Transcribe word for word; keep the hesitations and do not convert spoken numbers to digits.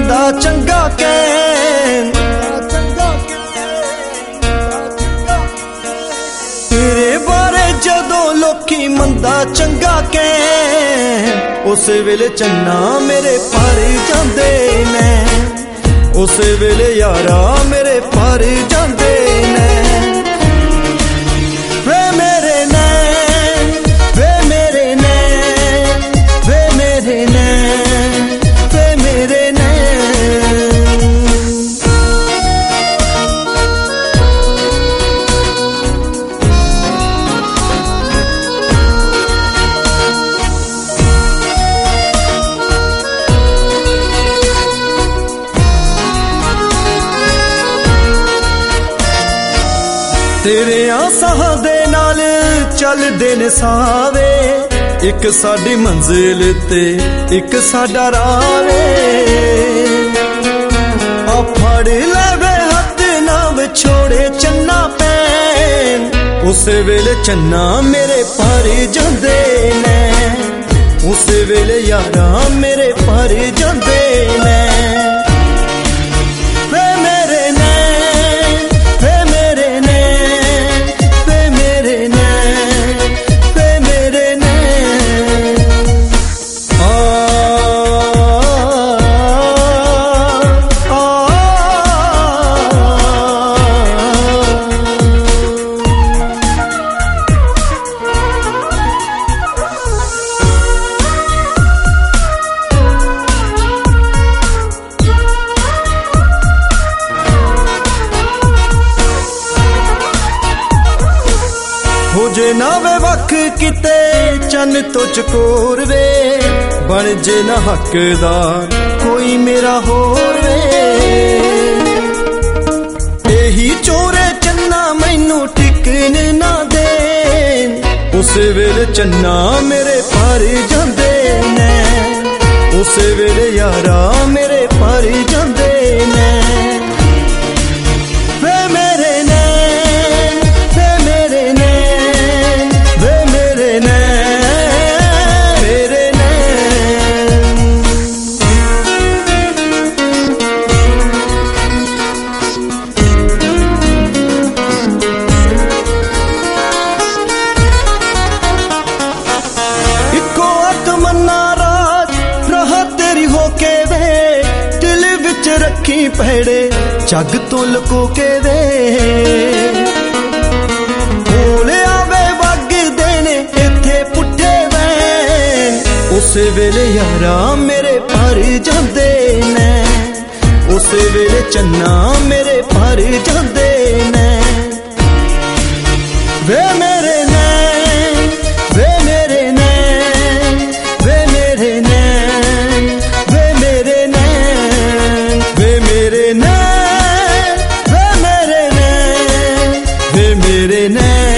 मंदा चंगा कहन, तेरे बारे जदों लोकी मंदा चंगा कहन, उस वेले चन्ना मेरे पर जांदे ने, उस वेले यारा मेरे पर जांदे ने। वे मेरे नैन, वे मेरे नैन, वे मेरे नैन, वे मेरे नैन। तेरे आसां दे नाल चलदे ने सावे, एक साडी मंजिल ते एक साडा रावे। आ फड़ लवे हथ ना विछोड़े चन्ना पैन, उस वेले चन्ना मेरे पर जांदे ने, उस वेले यारा मेरे पर जांदे ने। हो जे ना वे वख किते चन तो चकोर वे, बन जे ना हकदार कोई मेरा होर वे। यही चोरे चन्ना मैनू टिकन ना देन, उस वेले चन्ना मेरे पर जांदे ने, उस वेले यारा मेरे पर जांदे ने। रखी पहड़े जग तो लुको के वे, भोले आवे वग देने इथे पुठे वैन, उस वेले यारा मेरे पर जांदे ने, उस वेले चन्ना मेरे पर जांदे ने। वे मेरे नैन, वे मेरे नैन, वे मेरे नैन, वे मेरे नैन, वे मेरे नैन, वे मेरे नैन, वे मेरे नैन।